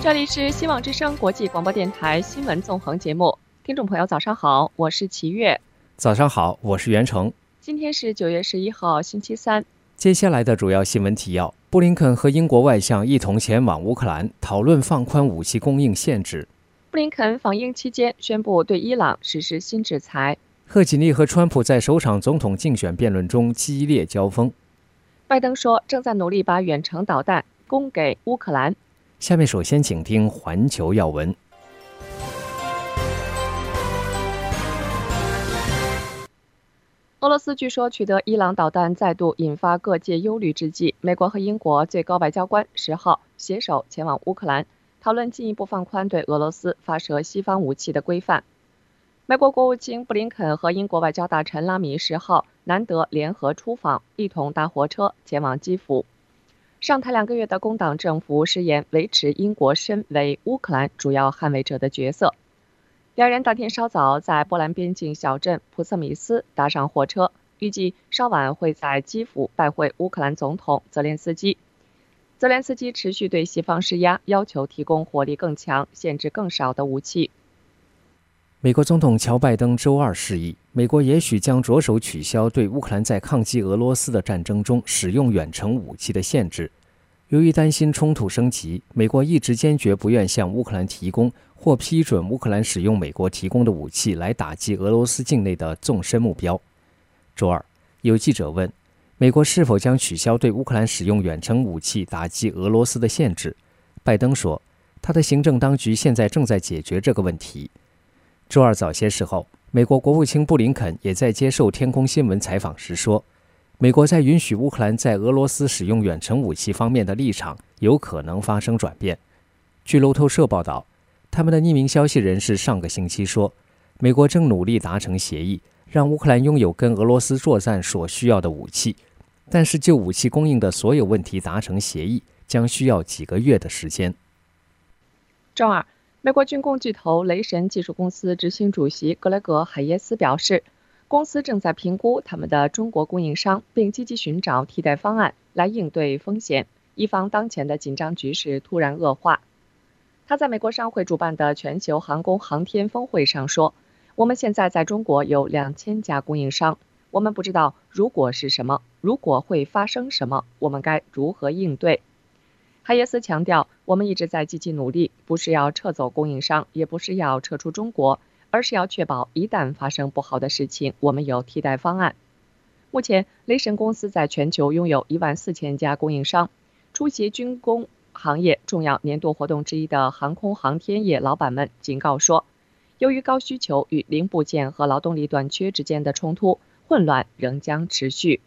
这里是希望之声国际广播电台新闻纵横节目，听众朋友早上好，我是齐月。 早上好，我是袁成。 今天是9月11号星期三。 接下来的主要新闻提要：布林肯和英国外相一同前往乌克兰，讨论放宽武器供应限制。 布林肯访英期间宣布对伊朗实施新制裁。 贺锦丽和川普在首场总统竞选辩论中激烈交锋。 拜登说正在努力把远程导弹供给乌克兰。 下面首先请听环球要闻。 俄罗斯据说取得伊朗导弹，再度引发各界忧虑之际，美国和英国最高外交官10号携手前往乌克兰，讨论进一步放宽对俄罗斯发射西方武器的规范。美国国务卿布林肯和英国外交大臣拉米10号难得联合出访，一同搭火车前往基辅。上台2个月的工党政府誓言维持英国身为乌克兰主要捍卫者的角色。两人当天稍早在波兰边境小镇普瑟米斯搭上火车，预计稍晚会在基辅拜会乌克兰总统泽连斯基。泽连斯基持续对西方施压，要求提供火力更强、限制更少的武器。 美国总统乔拜登周二示意，美国也许将着手取消对乌克兰在抗击俄罗斯的战争中使用远程武器的限制。由于担心冲突升级，美国一直坚决不愿向乌克兰提供或批准乌克兰使用美国提供的武器来打击俄罗斯境内的纵深目标。周二，有记者问，美国是否将取消对乌克兰使用远程武器打击俄罗斯的限制？拜登说，他的行政当局现在正在解决这个问题。周二早些时候，美国国务卿布林肯也在接受天空新闻采访时说，美国在允许乌克兰在俄罗斯使用远程武器方面的立场有可能发生转变。据路透社报道，他们的匿名消息人士上个星期说，美国正努力达成协议，让乌克兰拥有跟俄罗斯作战所需要的武器，但是就武器供应的所有问题达成协议将需要几个月的时间。 周二，美国军工巨头雷神技术公司执行主席格雷格·海耶斯表示，公司正在评估他们的中国供应商，并积极寻找替代方案来应对风险，以防当前的紧张局势突然恶化。他在美国商会主办的全球航空航天峰会上说，我们现在在中国有2000家供应商，我们不知道如果是什么，如果会发生什么，我们该如何应对。海耶斯强调，我们一直在积极努力，不是要撤走供应商，也不是要撤出中国，而是要确保一旦发生不好的事情，我们有替代方案。目前，雷神公司在全球拥有14000家供应商。出席军工行业重要年度活动之一的航空航天业老板们警告说，由于高需求与零部件和劳动力短缺之间的冲突，混乱仍将持续。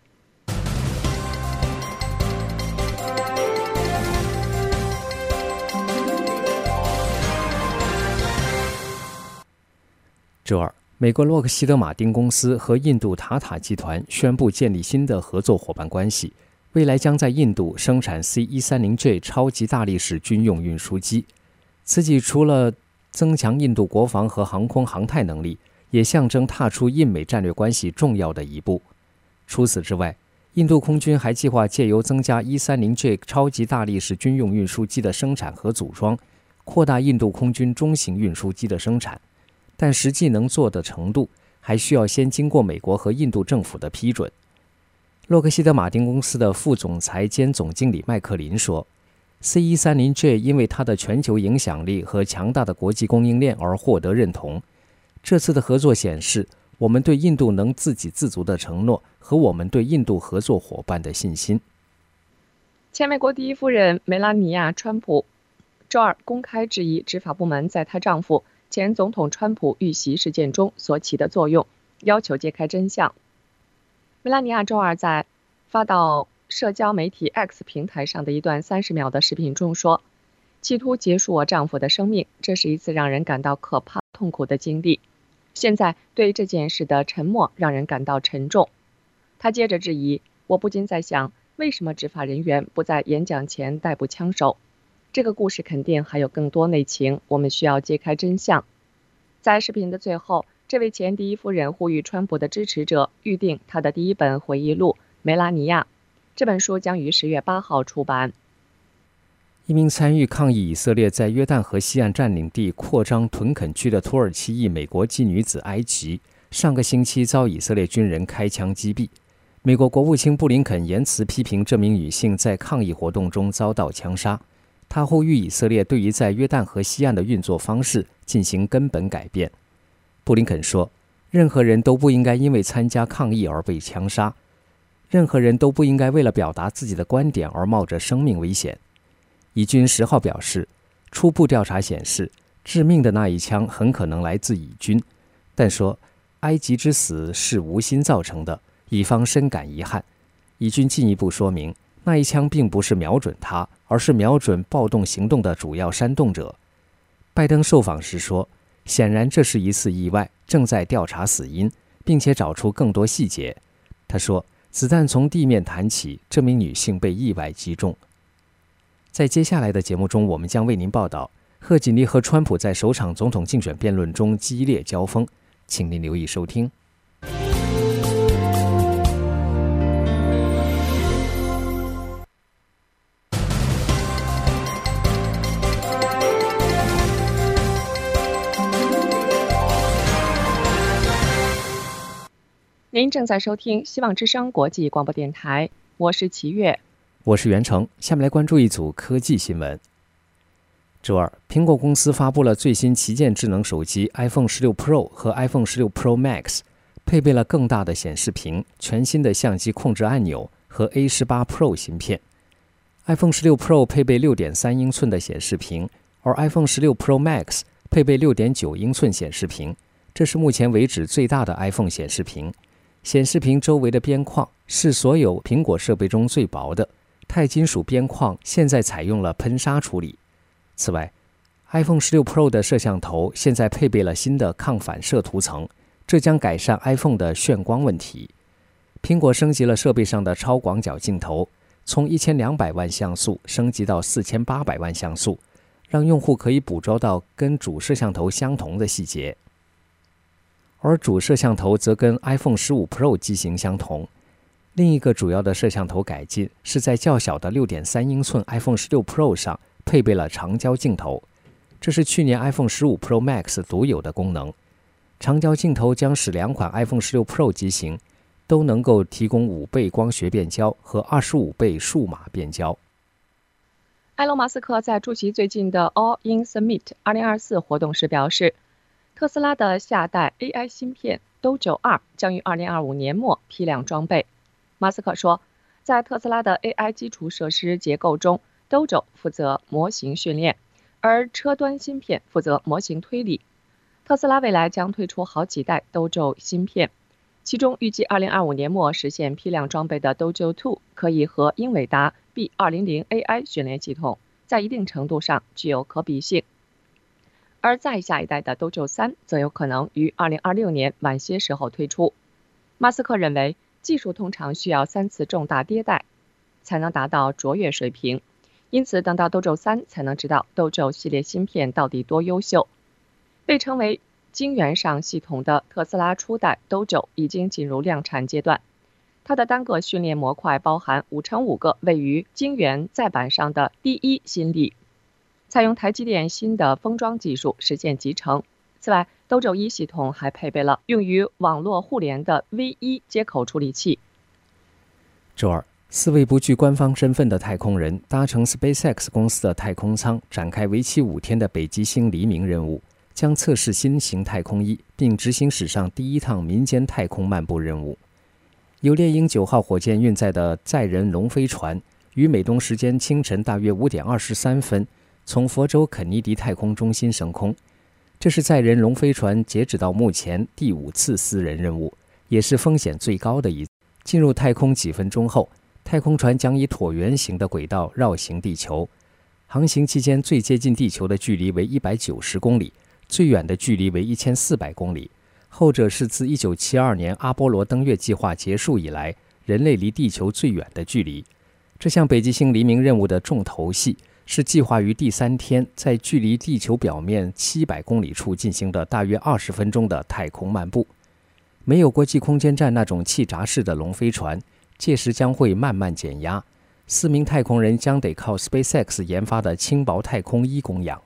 周二，美国洛克希德马丁公司和印度塔塔集团宣布建立新的合作伙伴关系，未来将在印度生产 C-130J 超级大力士军用运输机。此举除了增强印度国防和航空航太能力，也象征踏出印美战略关系重要的一步。除此之外，印度空军还计划借由增加 130J 超级大力士军用运输机的生产和组装，扩大印度空军中型运输机的生产。但实际能做的程度还需要先经过美国和印度政府的批准。洛克希德马丁公司的副总裁兼总经理麦克林说， C-130J 因为它的全球影响力和强大的国际供应链而获得认同。这次的合作显示我们对印度能自给自足的承诺和我们对印度合作伙伴的信心。 前美国第一夫人梅拉尼亚·川普周二公开质疑执法部门在她丈夫前总统川普遇袭事件中所起的作用，要求揭开真相。梅拉尼亚周二在发到社交媒体 X 平台上的一段30秒的视频中说，企图结束我丈夫的生命，这是一次让人感到可怕痛苦的经历。现在对这件事的沉默让人感到沉重。他接着质疑，我不禁在想，为什么执法人员不在演讲前逮捕枪手？这个故事肯定还有更多内情，我们需要揭开真相。在视频的最后，这位前第一夫人呼吁川普的支持者预定他的第一本回忆录《梅拉尼亚》。这本书将于10月8号出版。 一名参与抗议以色列在约旦河西岸占领地扩张屯垦区的土耳其裔美国籍女子埃及，上个星期遭以色列军人开枪击毙。美国国务卿布林肯言辞批评这名女性在抗议活动中遭到枪杀，他呼吁以色列对于在约旦河西岸的运作方式进行根本改变。布林肯说，任何人都不应该因为参加抗议而被枪杀，任何人都不应该为了表达自己的观点而冒着生命危险。以军10号表示，初步调查显示，致命的那一枪很可能来自以军，但说埃及之死是无心造成的，以方深感遗憾。以军进一步说明，那一枪并不是瞄准他，而是瞄准暴动行动的主要煽动者。拜登受访时说，显然这是一次意外，正在调查死因，并且找出更多细节。他说，子弹从地面弹起，这名女性被意外击中。在接下来的节目中，我们将为您报道贺锦丽和川普在首场总统竞选辩论中激烈交锋，请您留意收听。 您正在收听希望之声国际广播电台，我是齐月。 我是袁成，下面来关注一组科技新闻。周二，苹果公司发布了最新旗舰智能手机 iPhone 16 Pro 和 iPhone 16 Pro Max， 配备了更大的显示屏、全新的相机控制按钮和 A18 Pro 芯片。iPhone 16 Pro 配备 6.3 英寸的显示屏，而 iPhone 16 Pro Max 配备 6.9 英寸显示屏，这是目前为止最大的 iPhone 显示屏。显示屏周围的边框是所有苹果设备中最薄的，钛金属边框现在采用了喷砂处理。此外 iPhone 16 Pro 的摄像头现在配备了新的抗反射涂层，这将改善 iPhone 的眩光问题。苹果升级了设备上的超广角镜头，从1200万像素升级到4800万像素，让用户可以捕捉到跟主摄像头相同的细节。而主摄像头则跟 iPhone 15 Pro 机型相同。另一个主要的摄像头改进是在较小的 6.3 英寸 iPhone 16 Pro 上配备了长焦镜头，这是去年 iPhone 15 Pro Max 独有的功能。长焦镜头将使2款 iPhone 16 Pro 机型都能够提供5倍光学变焦和25倍数码变焦。 埃隆·马斯克在出席最近的 All In Summit 2024活动时表示，特斯拉的下代 AI 芯片 Dojo 2将于2025年末批量装备。马斯克说，在特斯拉的 AI 基础设施结构中， Dojo 负责模型训练，而车端芯片负责模型推理。特斯拉未来将推出好几代 Dojo 芯片，其中预计2025年末实现批量装备的 Dojo 2可以和英伟达 B200 AI 训练系统在一定程度上具有可比性。而再下一代的 Dojo 3则有可能于2026年晚些时候推出。马斯克认为，技术通常需要3次重大迭代才能达到卓越水平，因此等到 Dojo 3才能知道 Dojo 系列芯片到底多优秀。被称为晶圆上系统的特斯拉初代 Dojo 已经进入量产阶段，它的单个训练模块包含5×5个位于晶圆载板上的第一芯粒，采用台积电新的封装技术实现集成。此外 Dojo 1系统还配备了用于网络互联的 V1 接口处理器。 周二，4位不具官方身份的太空人搭乘 SpaceX 公司的太空舱，展开为期5天的北极星黎明任务，将测试新型太空衣，并执行史上第1趟民间太空漫步任务。由猎鹰9号火箭运载的载人龙飞船，于美东时间清晨大约5点23分从佛州肯尼迪太空中心升空。这是载人龙飞船截止到目前第5次私人任务，也是风险最高的一次。进入太空几分钟后，太空船将以椭圆形的轨道绕行地球。航行期间最接近地球的距离为190公里，最远的距离为1400公里。后者是自1972年阿波罗登月计划结束以来，人类离地球最远的距离。这项北极星黎明任务的重头戏是计划于第3天在距离地球表面700公里处进行的大约20分钟的太空漫步。没有国际空间站那种气闸式的龙飞船，届时将会慢慢减压， 4名太空人将得靠 SpaceX 研发的轻薄太空衣供养。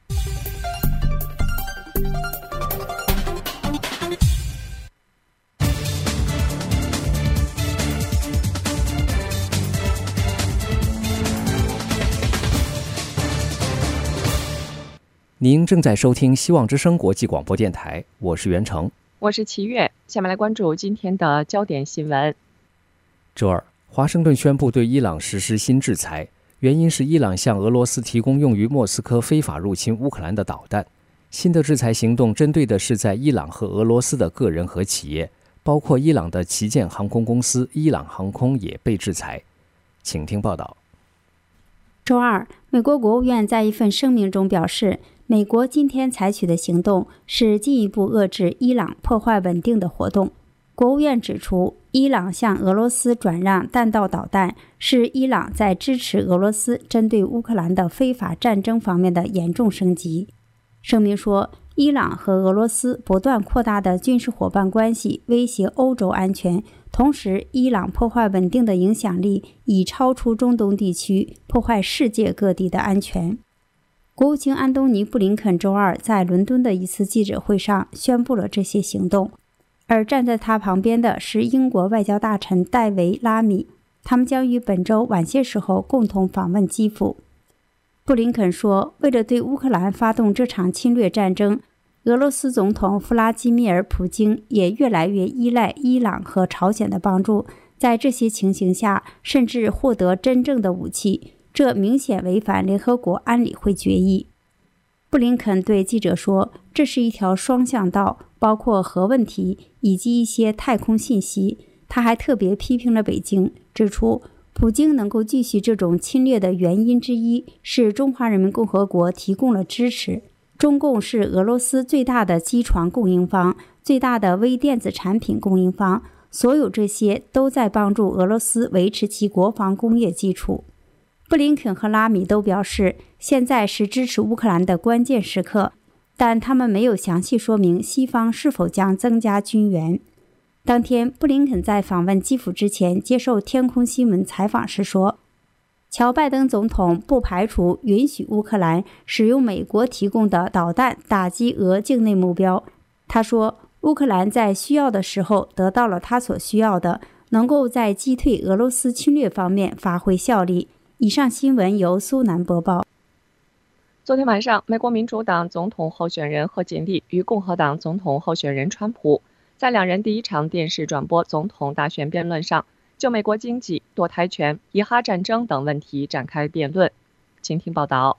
您正在收听希望之声国际广播电台，我是袁成， 我是齐月。下面来关注今天的焦点新闻。 周二，华盛顿宣布对伊朗实施新制裁，原因是伊朗向俄罗斯提供用于莫斯科非法入侵乌克兰的导弹。新的制裁行动针对的是在伊朗和俄罗斯的个人和企业，包括伊朗的旗舰航空公司伊朗航空也被制裁。请听报道。 周二，美国国务院在一份声明中表示，美国今天采取的行动是进一步遏制伊朗破坏稳定的活动。国务院指出，伊朗向俄罗斯转让弹道导弹是伊朗在支持俄罗斯针对乌克兰的非法战争方面的严重升级。声明说，伊朗和俄罗斯不断扩大的军事伙伴关系威胁欧洲安全，同时伊朗破坏稳定的影响力已超出中东地区，破坏世界各地的安全。国务卿安东尼·布林肯周二在伦敦的一次记者会上宣布了这些行动，而站在他旁边的是英国外交大臣戴维·拉米，他们将于本周晚些时候共同访问基辅。布林肯说，为了对乌克兰发动这场侵略战争，俄罗斯总统弗拉基米尔·普京也越来越依赖伊朗和朝鲜的帮助，在这些情形下甚至获得真正的武器，这明显违反联合国安理会决议。布林肯对记者说，这是一条双向道，包括核问题以及一些太空信息。他还特别批评了北京，指出普京能够继续这种侵略的原因之一是中华人民共和国提供了支持。中共是俄罗斯最大的机床供应方，最大的微电子产品供应方，所有这些都在帮助俄罗斯维持其国防工业基础。布林肯和拉米都表示，现在是支持乌克兰的关键时刻，但他们没有详细说明西方是否将增加军援。当天，布林肯在访问基辅之前接受天空新闻采访时说，乔拜登总统不排除允许乌克兰使用美国提供的导弹打击俄境内目标。他说，乌克兰在需要的时候得到了他所需要的，能够在击退俄罗斯侵略方面发挥效力。以上新闻由苏南播报。 昨天晚上，美国民主党总统候选人贺锦丽与共和党总统候选人川普在两人第一场电视转播总统大选辩论上，就美国经济、堕胎权、以哈战争等问题展开辩论。请听报道。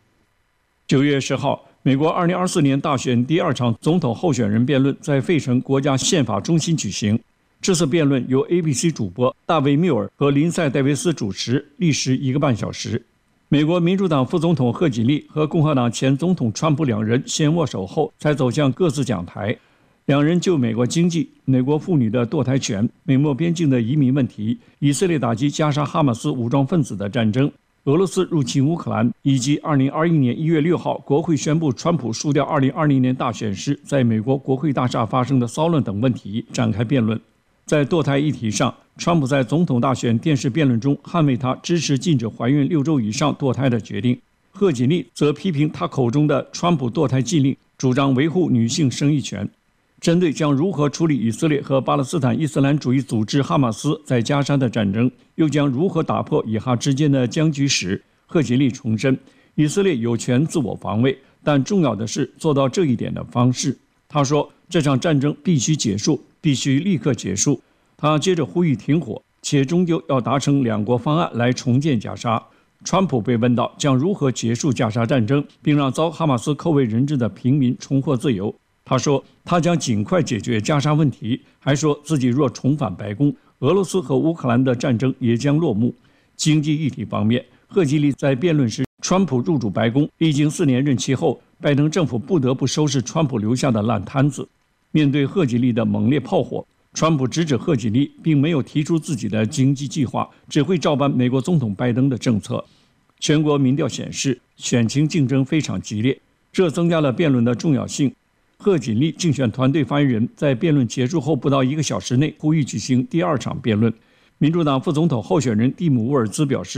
9月10号，美国2024年大选第二场总统候选人辩论在费城国家宪法中心举行。这次辩论由 ABC 主播大卫·缪尔和林赛·戴维斯主持，历时1个半小时。美国民主党副总统贺锦丽和共和党前总统川普两人先握手后才走向各自讲台。两人就美国经济、美国妇女的堕胎权、美墨边境的移民问题、以色列打击加沙哈马斯武装分子的战争、俄罗斯入侵乌克兰，以及2021年1月6号国会宣布川普输掉2020年大选时在美国国会大厦发生的骚乱等问题展开辩论。在堕胎议题上，川普在总统大选电视辩论中捍卫他支持禁止怀孕6周以上堕胎的决定。贺锦丽则批评他口中的川普堕胎禁令，主张维护女性生育权。针对将如何处理以色列和巴勒斯坦伊斯兰主义组织哈马斯在加沙的战争，又将如何打破以哈之间的僵局时，贺锦丽重申，以色列有权自我防卫，但重要的是做到这一点的方式。他说，这场战争必须结束，必须立刻结束。他接着呼吁停火，且终究要达成2国方案来重建加沙。川普被问到将如何结束加沙战争，并让遭哈马斯扣为人质的平民重获自由，他说他将尽快解决加沙问题，还说自己若重返白宫，俄罗斯和乌克兰的战争也将落幕。经济议题方面，贺锦丽在辩论时，川普入主白宫，历经4年任期后，拜登政府不得不收拾川普留下的烂摊子。面对贺锦丽的猛烈炮火，川普直指贺锦丽并没有提出自己的经济计划，只会照搬美国总统拜登的政策。全国民调显示，选情竞争非常激烈，这增加了辩论的重要性。贺锦丽竞选团队发言人在辩论结束后不到1个小时内呼吁举行第2场辩论。民主党副总统候选人蒂姆·沃尔兹表示，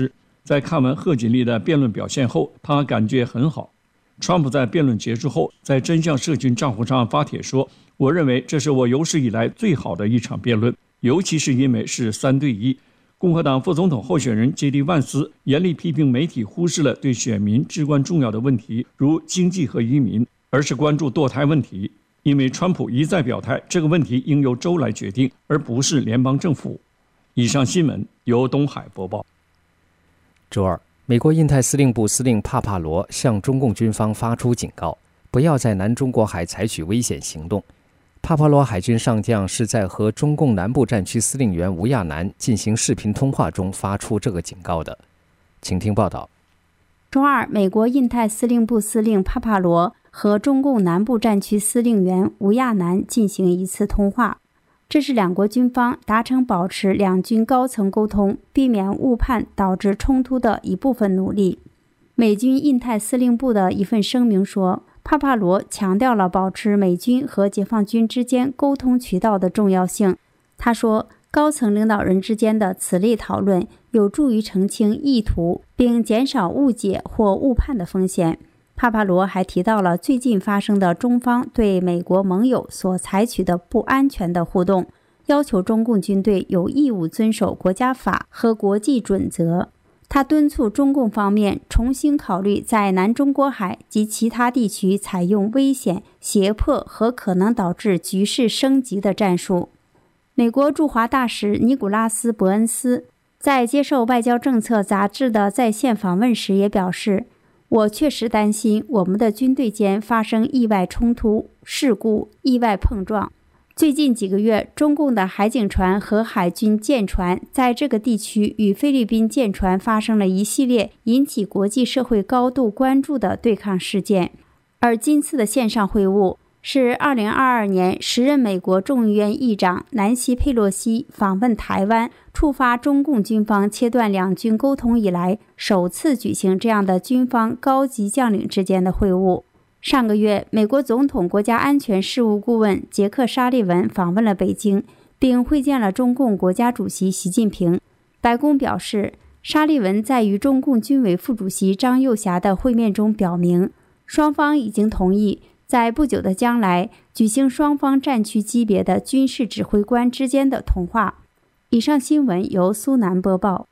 在看完贺锦丽的辩论表现后，他感觉很好。川普在辩论结束后，在真相社群账户上发帖说：“我认为这是我有史以来最好的一场辩论，尤其是因为是3对1。”共和党副总统候选人杰迪·万斯严厉批评媒体忽视了对选民至关重要的问题，如经济和移民，而是关注堕胎问题。因为川普一再表态，这个问题应由州来决定，而不是联邦政府。以上新闻由东海播报。 周二，美国印太司令部司令帕帕罗向中共军方发出警告，不要在南中国海采取危险行动。帕帕罗海军上将是在和中共南部战区司令员吴亚楠进行视频通话中发出这个警告的。请听报道。 周二，美国印太司令部司令帕帕罗和中共南部战区司令员吴亚楠进行一次通话，这是两国军方达成保持两军高层沟通，避免误判导致冲突的一部分努力。美军印太司令部的一份声明说，帕帕罗强调了保持美军和解放军之间沟通渠道的重要性。他说，高层领导人之间的此类讨论有助于澄清意图，并减少误解或误判的风险。帕帕罗还提到了最近发生的中方对美国盟友所采取的不安全的互动，要求中共军队有义务遵守国家法和国际准则。他敦促中共方面重新考虑在南中国海及其他地区采用危险、胁迫和可能导致局势升级的战术。美国驻华大使尼古拉斯·伯恩斯在接受《外交政策》杂志的在线访问时也表示，我确实担心我们的军队间发生意外冲突、事故、意外碰撞。最近几个月，中共的海警船和海军舰船在这个地区与菲律宾舰船发生了一系列引起国际社会高度关注的对抗事件。而今次的线上会晤是2022年时任美国众议院议长南希·佩洛西访问台湾，触发中共军方切断两军沟通以来首次举行这样的军方高级将领之间的会晤。上个月，美国总统国家安全事务顾问杰克·沙利文访问了北京，并会见了中共国家主席习近平。白宫表示，沙利文在与中共军委副主席张又侠的会面中表明，双方已经同意在不久的将来举行双方战区级别的军事指挥官之间的通话。以上新闻由苏南播报。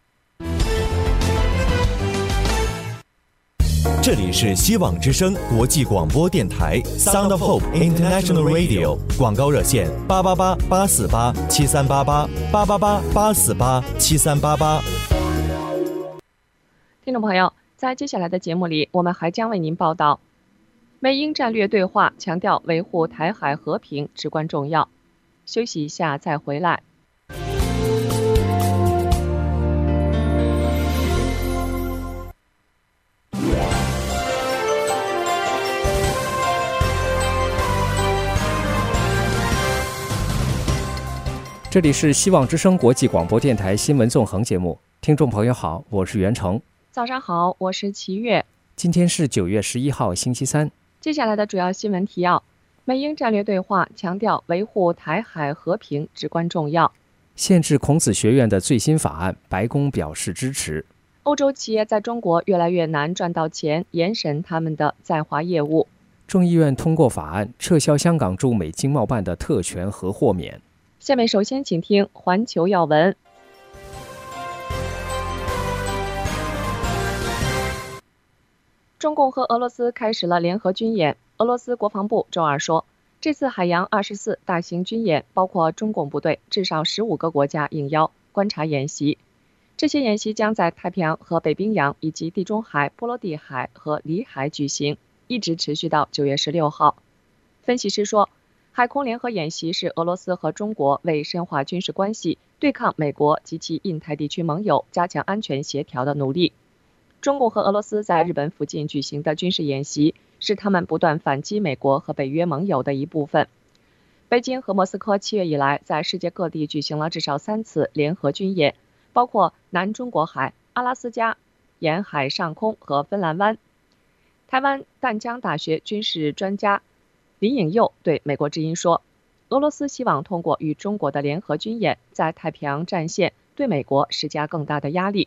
这里是希望之声国际广播电台 Sound of Hope International Radio， 广告热线888-848-7388，888-848-7388。 听众朋友，在接下来的节目里，我们还将为您报道美英战略对话强调维护台海和平至关重要。休息一下再回来。 这里是希望之声国际广播电台新闻纵横节目，听众朋友好，我是袁成。 早上好，我是齐月。 今天是9月11号，星期三。 接下来的主要新闻提要：美英战略对话强调维护台海和平至关重要。 限制孔子学院的最新法案，白宫表示支持。 欧洲企业在中国越来越难赚到钱，严审他们的在华业务。 众议院通过法案，撤销香港驻美经贸办的特权和豁免。 下面首先请听环球要闻。中共和俄罗斯开始了联合军演。俄罗斯国防部周二说，这次海洋24大型军演包括中共部队至少15个国家应邀观察演习。这些演习将在太平洋和北冰洋以及地中海、波罗的海和里海举行，一直持续到9月16号。分析师说，海空联合演习是俄罗斯和中国为深化军事关系、对抗美国及其印太地区盟友、加强安全协调的努力。中共和俄罗斯在日本附近举行的军事演习是他们不断反击美国和北约盟友的一部分。北京和莫斯科7月以来在世界各地举行了至少3次联合军演，包括南中国海、阿拉斯加沿海上空和芬兰湾。台湾淡江大学军事专家李颖佑对美国之音说，俄罗斯希望通过与中国的联合军演，在太平洋战线对美国施加更大的压力，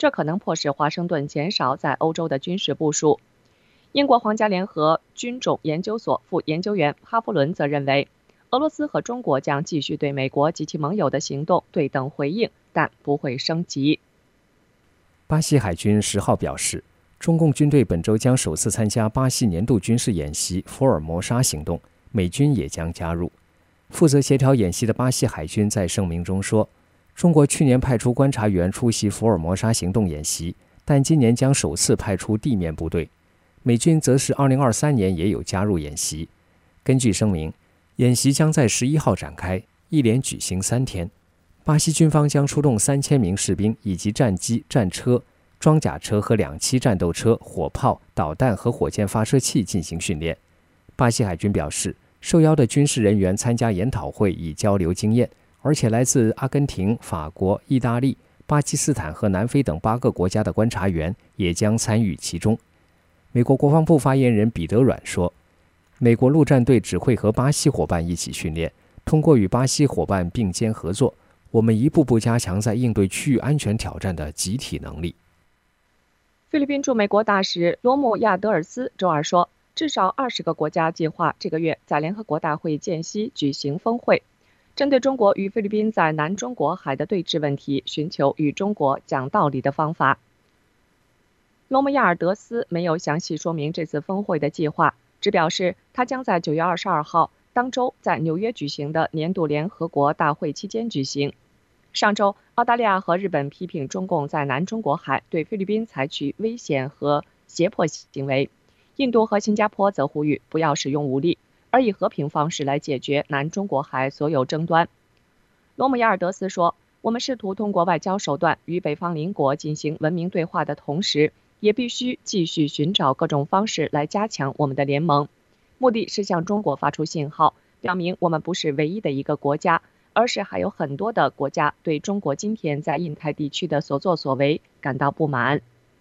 这可能迫使华盛顿减少在欧洲的军事部署。英国皇家联合军种研究所副研究员哈弗伦则认为，俄罗斯和中国将继续对美国及其盟友的行动对等回应，但不会升级。 巴西海军10号表示，中共军队本周将首次参加巴西年度军事演习福尔摩沙行动，美军也将加入。负责协调演习的巴西海军在声明中说，中国去年派出观察员出席福尔摩沙行动演习，但今年将首次派出地面部队。美军则是2023年也有加入演习。根据声明，演习将在11号展开，一连举行3天。巴西军方将出动3000名士兵以及战机、战车、装甲车和2栖战斗车、火炮、导弹和火箭发射器进行训练。巴西海军表示，受邀的军事人员参加研讨会以交流经验，而且来自阿根廷、法国、意大利、巴基斯坦和南非等8个国家的观察员也将参与其中。美国国防部发言人彼得阮说，美国陆战队只会和巴西伙伴一起训练，通过与巴西伙伴并肩合作，我们一步步加强在应对区域安全挑战的集体能力。 菲律宾驻美国大使罗姆亚德尔斯周二说，至少20个国家计划这个月在联合国大会间隙举行峰会，针对中国与菲律宾在南中国海的对峙问题，寻求与中国讲道理的方法。罗姆亚尔德斯没有详细说明这次峰会的计划，只表示他将在9月22号当周在纽约举行的年度联合国大会期间举行。上周，澳大利亚和日本批评中共在南中国海对菲律宾采取危险和胁迫行为。印度和新加坡则呼吁不要使用武力，而以和平方式来解决南中国海所有争端。罗姆亚尔德斯说，我们试图通过外交手段与北方邻国进行文明对话的同时，也必须继续寻找各种方式来加强我们的联盟，目的是向中国发出信号，表明我们不是唯一的一个国家，而是还有很多的国家对中国今天在印太地区的所作所为感到不满。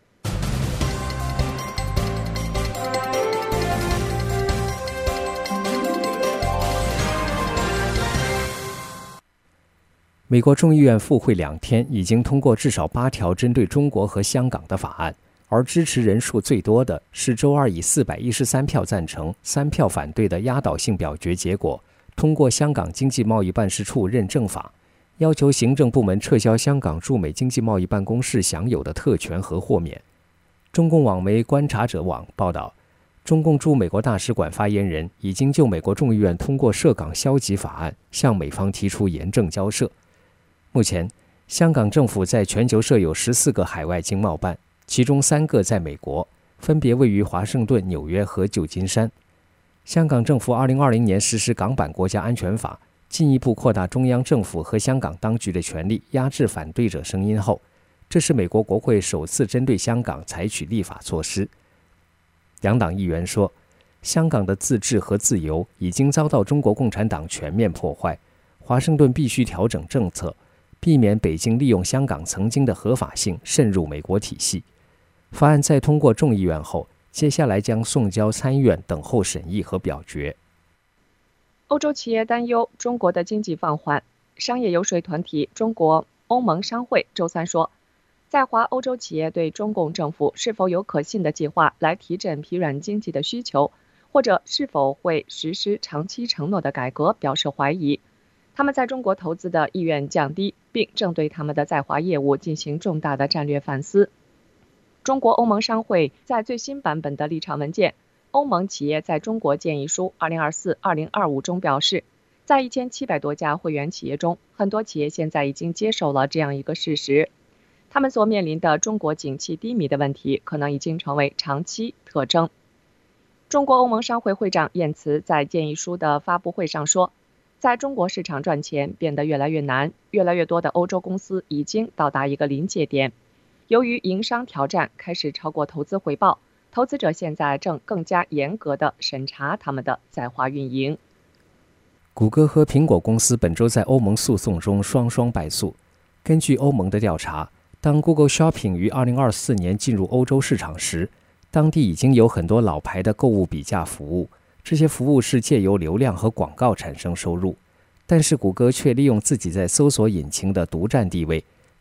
美国众议院复会2天，已经通过至少8条针对中国和香港的法案，而支持人数最多的是周二以413票赞成、3票反对的压倒性表决结果，通过香港经济贸易办事处认证法，要求行政部门撤销香港驻美经济贸易办公室享有的特权和豁免。中共网媒观察者网报道，中共驻美国大使馆发言人已经就美国众议院通过涉港消极法案向美方提出严正交涉。目前，香港政府在全球设有14个海外经贸办，其中3个在美国，分别位于华盛顿、纽约和旧金山。香港政府2020年实施港版国家安全法，进一步扩大中央政府和香港当局的权力，压制反对者声音后，这是美国国会首次针对香港采取立法措施。两党议员说，香港的自治和自由已经遭到中国共产党全面破坏，华盛顿必须调整政策，避免北京利用香港曾经的合法性渗入美国体系。法案在通过众议院后，接下来将送交参议院等候审议和表决。 欧洲企业担忧中国的经济放缓，商业游说团体中国欧盟商会周三说，在华欧洲企业对中共政府是否有可信的计划来提振疲软经济的需求，或者是否会实施长期承诺的改革表示怀疑。他们在中国投资的意愿降低，并正对他们的在华业务进行重大的战略反思。中国欧盟商会在最新版本的立场文件《欧盟企业在中国建议书 2024-2025》中表示，在1700多家会员企业中，很多企业现在已经接受了这样一个事实：他们所面临的中国景气低迷的问题可能已经成为长期特征。中国欧盟商会会长燕慈在建议书的发布会上说，在中国市场赚钱变得越来越难，越来越多的欧洲公司已经到达一个临界点。由于营商挑战开始超过投资回报，投资者现在正更加严格地审查他们的在华运营。 谷歌和苹果公司本周在欧盟诉讼中双双败诉。根据欧盟的调查，当 Google Shopping 于2024年进入欧洲市场时，当地已经有很多老牌的购物比价服务，这些服务是借由流量和广告产生收入。但是谷歌却利用自己在搜索引擎的独占地位，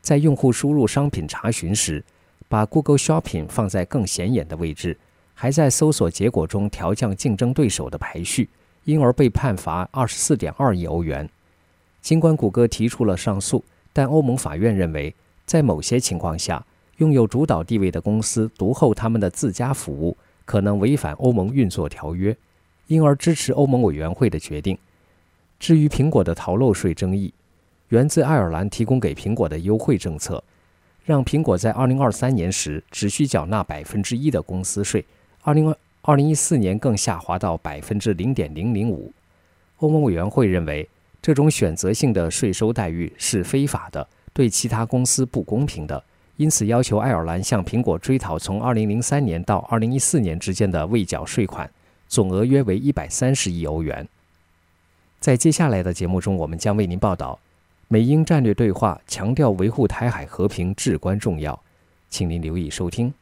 在用户输入商品查询时，把 Google Shopping 放在更显眼的位置，还在搜索结果中调降竞争对手的排序，因而被判罚 24.2 亿欧元。尽管谷歌提出了上诉，但欧盟法院认为，在某些情况下，拥有主导地位的公司独后他们的自家服务，可能违反欧盟运作条约，因而支持欧盟委员会的决定。至于苹果的逃漏税争议，源自爱尔兰提供给苹果的优惠政策，让苹果在2023年时只需缴纳 1% 的公司税，2014年更下滑到 0.005%。欧盟委员会认为，这种选择性的税收待遇是非法的，对其他公司不公平的，因此要求爱尔兰向苹果追讨从2003年到2014年之间的未缴税款，总额约为130亿欧元。在接下来的节目中，我们将为您报道美英战略对话强调维护台海和平至关重要，请您留意收听。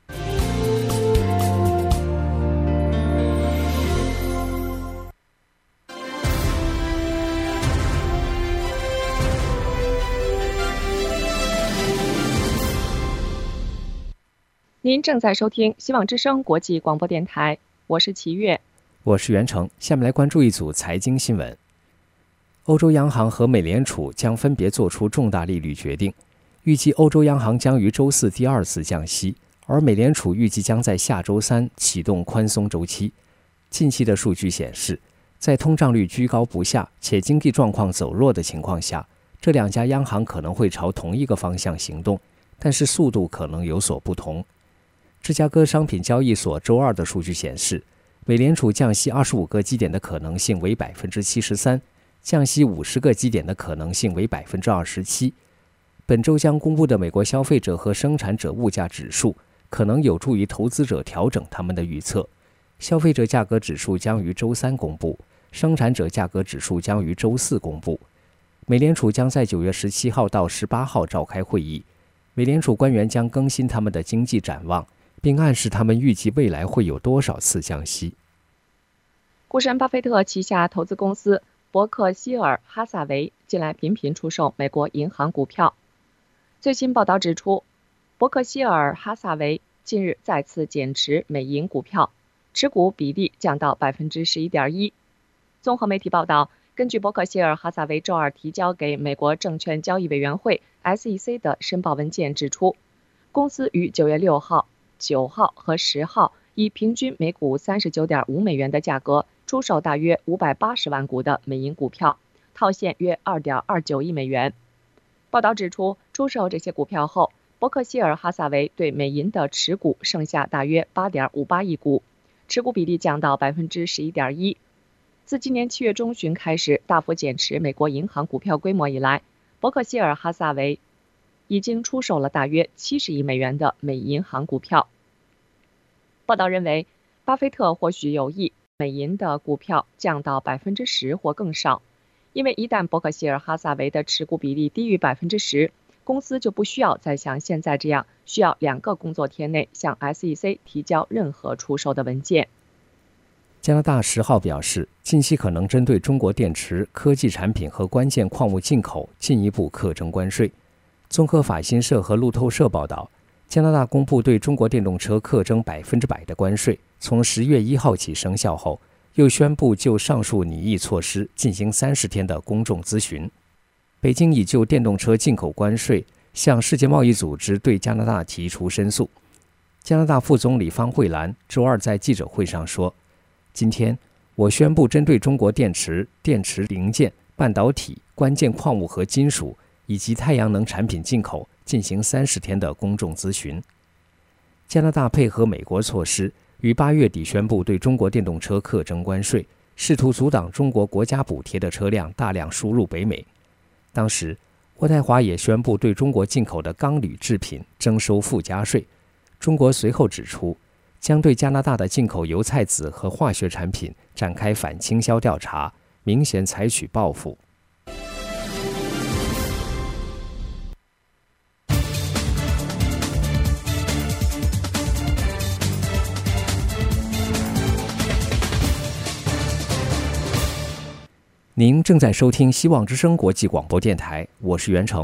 您正在收听希望之声国际广播电台，我是齐越， 我是袁成。下面来关注一组财经新闻。欧洲央行和美联储将分别做出重大利率决定，预计欧洲央行将于周四第二次降息，而美联储预计将在下周三启动宽松周期。近期的数据显示，在通胀率居高不下且经济状况走弱的情况下，这两家央行可能会朝同一个方向行动，但是速度可能有所不同。芝加哥商品交易所周二的数据显示，美联储降息25个基点的可能性为 73%， 降息50个基点的可能性为 27%。 本周将公布的美国消费者和生产者物价指数可能有助于投资者调整他们的预测。消费者价格指数将于周三公布，生产者价格指数将于周四公布。美联储将在9月17号到18号召开会议，美联储官员将更新他们的经济展望，并暗示他们预计未来会有多少次降息。 股神巴菲特旗下投资公司伯克希尔哈撒韦近来频频出售美国银行股票。最新报道指出，伯克希尔哈撒韦近日再次减持美银股票，持股比例降到 11.1%。 综合媒体报道，根据伯克希尔哈撒韦周二提交给美国证券交易委员会 SEC 的申报文件指出，公司于9月6号、9号和10号以平均每股 39.5 美元的价格出售大约580万股的美银股票，套现约 2.29 亿美元。报道指出，出售这些股票后，伯克希尔哈撒韦对美银的持股剩下大约 8.58 亿股，持股比例降到 11.1%。 自今年7月中旬开始大幅减持美国银行股票规模以来，伯克希尔哈撒韦已经出售了大约70亿美元的美银行股票。报道认为，巴菲特或许有意美银的股票降到 10% 或更少，因为一旦伯克希尔哈撒韦的持股比例低于 10%， 公司就不需要再像现在这样需要2个工作天内向 SEC 提交任何出售的文件。 加拿大10号表示，近期可能针对中国电池、科技产品和关键矿物进口进一步课征关税。综合法新社和路透社报道，加拿大公布对中国电动车课征 100% 的关税，从10月1号起生效后，又宣布就上述拟议措施进行30天的公众咨询。北京已就电动车进口关税向世界贸易组织对加拿大提出申诉。加拿大副总理方慧兰周二在记者会上说，今天我宣布针对中国电池、电池零件、半导体、关键矿物和金属以及太阳能产品进口进行30天的公众咨询。加拿大配合美国措施，于8月底宣布对中国电动车课征关税，试图阻挡中国国家补贴的车辆大量输入北美。当时，渥太华也宣布对中国进口的钢铝制品征收附加税。中国随后指出，将对加拿大的进口油菜籽和化学产品展开反倾销调查，明显采取报复。您正在收听希望之声国际广播电台，我是袁成，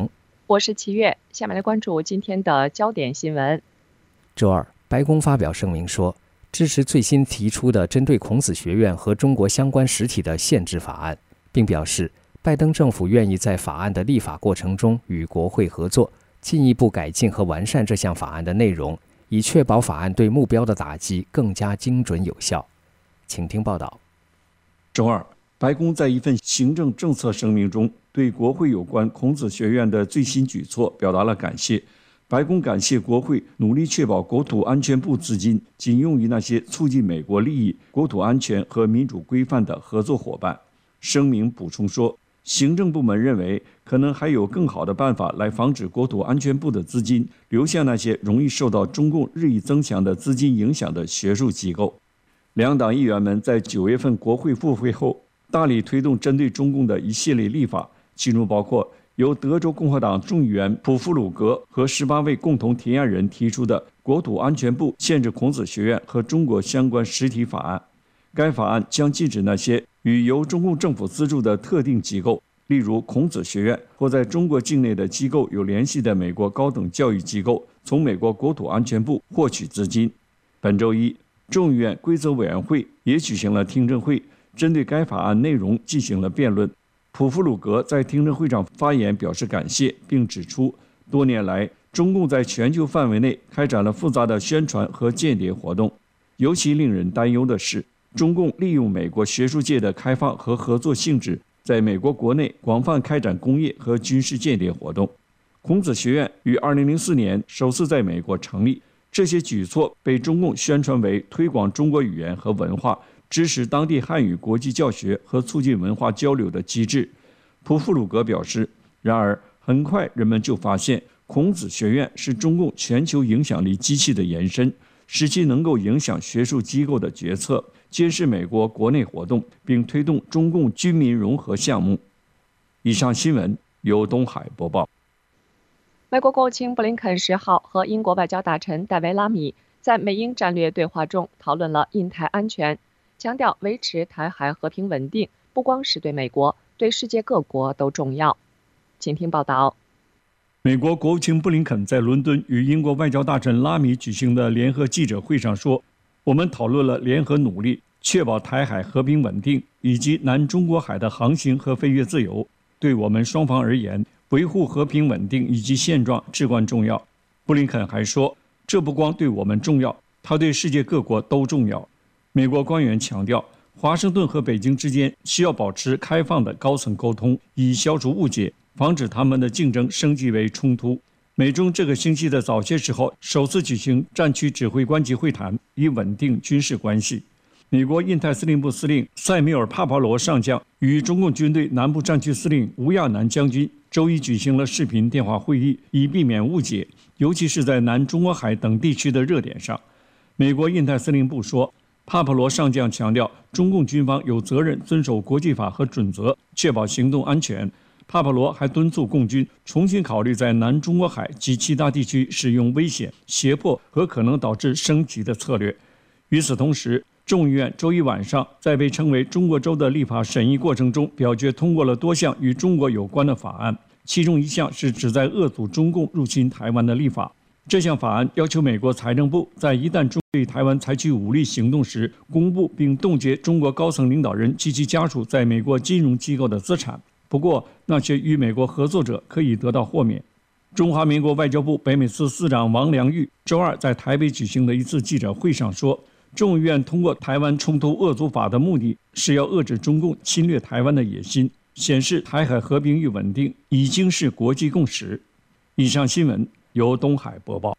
我是齐越，下面来关注今天的焦点新闻。 周二，白宫发表声明说，支持最新提出的针对孔子学院和中国相关实体的限制法案，并表示拜登政府愿意在法案的立法过程中与国会合作，进一步改进和完善这项法案的内容，以确保法案对目标的打击更加精准有效。请听报道。 周二，白宫在一份行政政策声明中对国会有关孔子学院的最新举措表达了感谢。白宫感谢国会努力确保国土安全部资金仅用于那些促进美国利益、国土安全和民主规范的合作伙伴。声明补充说，行政部门认为可能还有更好的办法来防止国土安全部的资金流向那些容易受到中共日益增强的资金影响的学术机构。两党议员们在9月份国会复会后大力推动针对中共的一系列立法，其中包括由德州共和党众议员普夫鲁格和18位共同提案人提出的国土安全部限制孔子学院和中国相关实体法案。该法案将禁止那些与由中共政府资助的特定机构，例如孔子学院或在中国境内的机构有联系的美国高等教育机构，从美国国土安全部获取资金。本周一，众议院规则委员会也举行了听证会，针对该法案内容进行了辩论。普夫鲁格在听证会上发言表示感谢，并指出，多年来中共在全球范围内开展了复杂的宣传和间谍活动。尤其令人担忧的是，中共利用美国学术界的开放和合作性质，在美国国内广泛开展工业和军事间谍活动。孔子学院于2004年首次在美国成立，这些举措被中共宣传为推广中国语言和文化、支持当地汉语国际教学和促进文化交流的机制。普夫鲁格表示，然而很快人们就发现，孔子学院是中共全球影响力机器的延伸，使其能够影响学术机构的决策，监视美国国内活动，并推动中共军民融合项目。以上新闻由东海播报。 美国国务卿布林肯10号和英国外交大臣戴维·拉米在美英战略对话中讨论了印太安全，强调维持台海和平稳定不光是对美国，对世界各国都重要。请听报道。 美国国务卿布林肯在伦敦与英国外交大臣拉米举行的联合记者会上说，我们讨论了联合努力确保台海和平稳定以及南中国海的航行和飞越自由。对我们双方而言，维护和平稳定以及现状至关重要。布林肯还说，这不光对我们重要，它对世界各国都重要。美国官员强调，华盛顿和北京之间需要保持开放的高层沟通，以消除误解，防止他们的竞争升级为冲突。美中这个星期的早些时候首次举行战区指挥官级会谈，以稳定军事关系。美国印太司令部司令塞缪尔·帕帕罗上将与中共军队南部战区司令吴亚南将军周一举行了视频电话会议，以避免误解，尤其是在南中国海等地区的热点上。美国印太司令部说，帕帕罗上将强调，中共军方有责任遵守国际法和准则，确保行动安全。帕帕罗还敦促共军重新考虑在南中国海及其他地区使用危险、胁迫和可能导致升级的策略。与此同时，众议院周一晚上在被称为中国州的立法审议过程中表决通过了多项与中国有关的法案，其中一项是旨在遏阻中共入侵台湾的立法。这项法案要求美国财政部在一旦中对台湾采取武力行动时，公布并冻结中国高层领导人及其家属在美国金融机构的资产。不过，那些与美国合作者可以得到豁免。中华民国外交部北美司司长王良玉周二在台北举行的一次记者会上说，众议院通过台湾冲突遏阻法的目的是要遏制中共侵略台湾的野心，显示台海和平与稳定已经是国际共识。以上新闻由东海播报。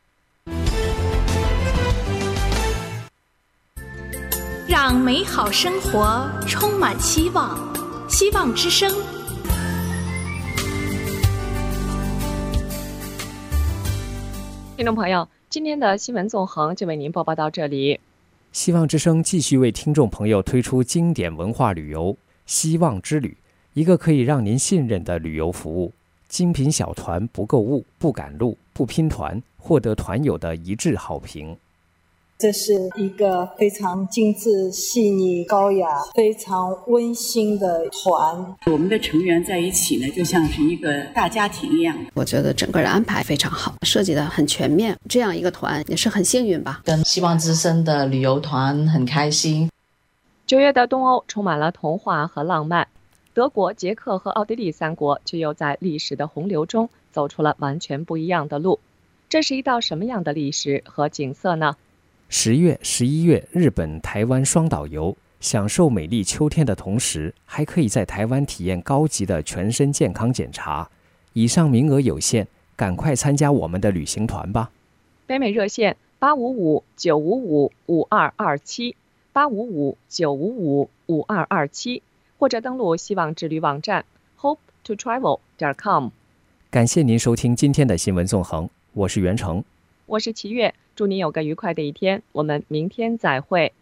让美好生活充满希望，希望之声。 听众朋友，今天的新闻纵横就为您播报到这里。 希望之声继续为听众朋友推出经典文化旅游希望之旅，一个可以让您信任的旅游服务。精品小团不购物、不赶路、不拼团，获得团友的一致好评。 这是一个非常精致、细腻、高雅、非常温馨的团。 我们的成员在一起呢，就像是一个大家庭一样。 我觉得整个的安排非常好，设计得很全面。这样一个团也是很幸运吧。 跟希望之声的旅游团很开心。 9月的东欧充满了童话和浪漫，德国、捷克和奥地利3国却又在历史的洪流中走出了完全不一样的路。这是一道什么样的历史和景色呢？10 月、11月，日本、台湾双岛游，享受美丽秋天的同时，还可以在台湾体验高级的全身健康检查。以上名额有限，赶快参加我们的旅行团吧。 北美热线855-955-5227 855-955-5227，或者登录希望之旅网站 hopetotravel.com。 感谢您收听今天的新闻纵横，我是袁成， 我是齐月，祝您有个愉快的一天，我们明天再会。